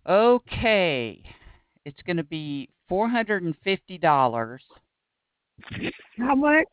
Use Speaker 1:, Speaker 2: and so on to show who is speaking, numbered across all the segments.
Speaker 1: Okay. It's going to be $450.
Speaker 2: How much?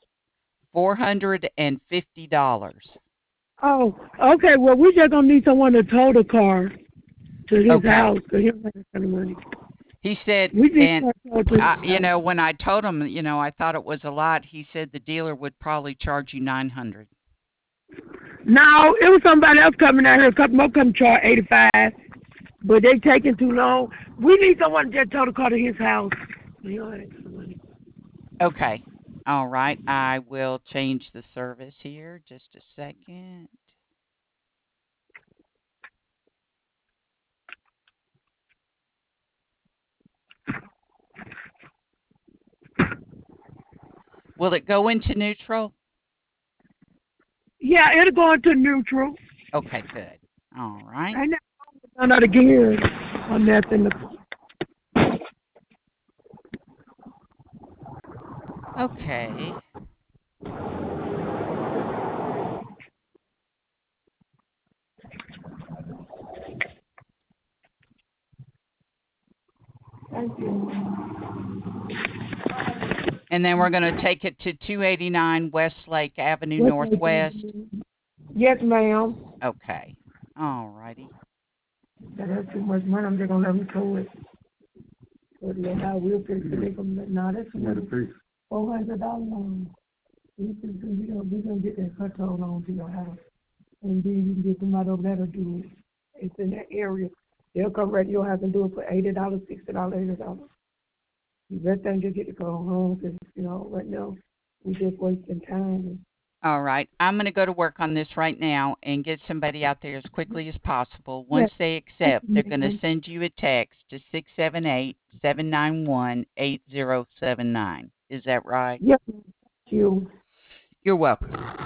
Speaker 1: $450.
Speaker 2: Oh, okay. Well, we just gonna need someone to tow the car to his
Speaker 1: Okay.
Speaker 2: house because he don't have that kind of money.
Speaker 1: He said,
Speaker 2: We need
Speaker 1: and
Speaker 2: someone to tow to his house.
Speaker 1: when I told him, I thought it was a lot. He said the dealer would probably charge you 900.
Speaker 2: No, it was somebody else coming out here. A couple more come charge 85, but they taking too long. We need someone to just tow the car to his house. He don't have that kind of money.
Speaker 1: Okay. All right. I will change the service here. Just a second. Will it go into neutral?
Speaker 2: Yeah, it'll go into neutral.
Speaker 1: Okay, good. All right.
Speaker 2: I never found out again on nothing.
Speaker 1: Okay.
Speaker 2: Thank you.
Speaker 1: And then we're going to take it to 289 Westlake Avenue
Speaker 2: What's my
Speaker 1: Northwest.
Speaker 2: Yes, ma'am.
Speaker 1: Okay. All righty.
Speaker 2: That's too much money. I'm just gonna let them tow it. But then I will fix it. They gonna nah, that's another $400. We gonna get that car towed on to your house, and then you can get somebody over there to do it. It's in that area. They'll come right to your house and do it for $80, $60, $80. That thing just get to go home because right now we just wasting time.
Speaker 1: All right. I'm going to go to work on this right now and get somebody out there as quickly as possible.
Speaker 2: Yeah,
Speaker 1: Once they
Speaker 2: thank
Speaker 1: accept, they're
Speaker 2: you,
Speaker 1: going to
Speaker 2: ma'am.
Speaker 1: send you a text to 678-791-8079. Is that right?
Speaker 2: Yes, thank you.
Speaker 1: You're welcome.